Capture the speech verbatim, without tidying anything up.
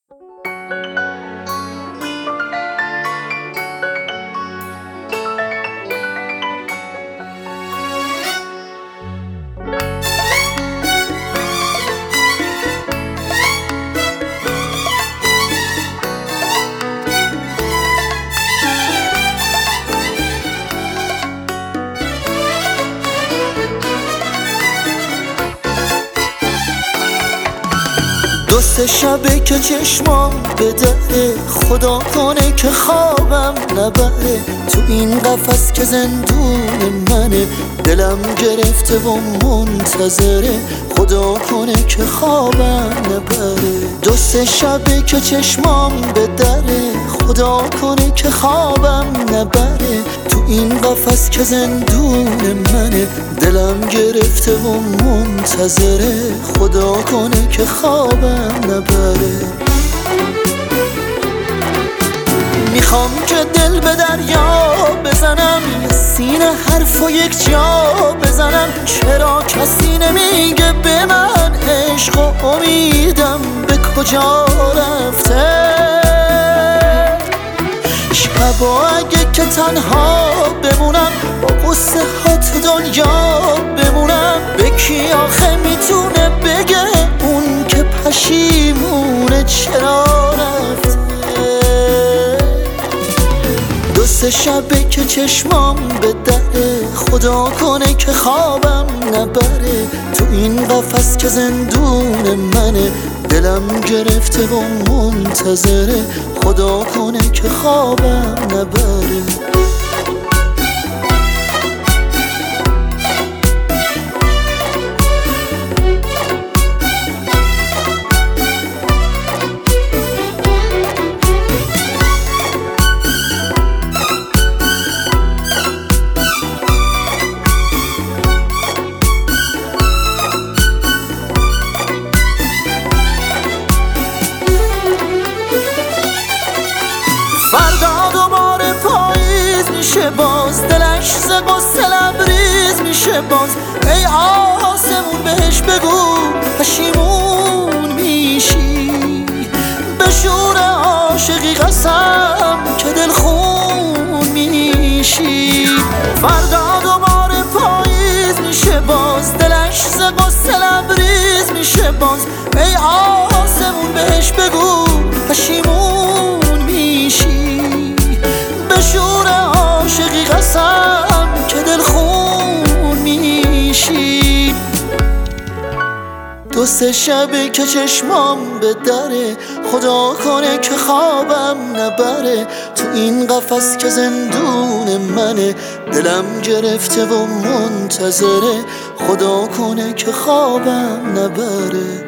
دو سه شبه که چشمام به دره، خدا کنه که خوابم نبره. تو این قفس که زندون منه، دلم گرفته و منتظره. خدا کنه که خوابم نبره. دو سه شبه که چشمام به دره، خدا کنه که خوابم نبره. تو این قفس که زندون منه، دلم گرفته و منتظره. خدا کنه که خوابم نبره. میخوام که دل به دریا بزنم، یه سینه حرف و یک جا بزنم. چرا کسی نمیگه به من عشق و امیدم به کجا رفته؟ شبا اگه که تنها بمونم، با قصه ها تو دنیا بمونم. به کی آخه میتونه بگه اون که پشیمونه چرا رفته؟ دو سه شبه که چشمام به دره، خدا کنه که خوابم نبره. تو این قفس که زندون منه، دلم گرفته و منتظره. خدا کنه که خوابم نبره. فردا دوباره پاییز میشه باز، دلش ز غصه لبریز میشه باز. ای آسمون بهش بگو پشیمون میشی، به شور عاشقی قسم که دلخون میشی. فردا دوباره پاییز میشه باز، دلش ز غصه لبریز میشه باز. ای آسمون بهش بگو پشیمون میشی، به شور عاشقی قسم که دلخون میشی. دو سه شبه که چشمام به دره، خدا کنه که خوابم نبره. تو این قفس که زندون منه، دلم گرفته و منتظره. خدا کنه که خوابم نبره.